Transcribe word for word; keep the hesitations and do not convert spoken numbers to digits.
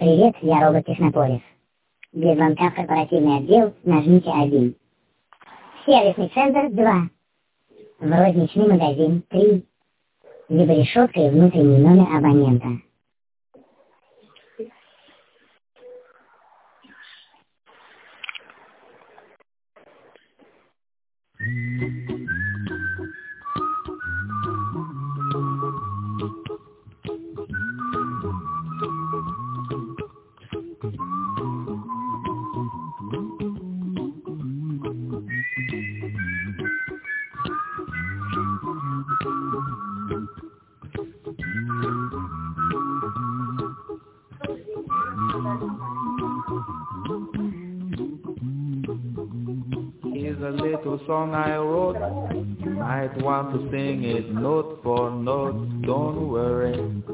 Привет, я робот Технополис. Для звонка в корпоративный отдел нажмите один. Сервисный центр два. В розничный магазин три. Либо решетка и внутренний номер абонента. Here's a little song I wrote. You might want to sing it note for note. Don't worry,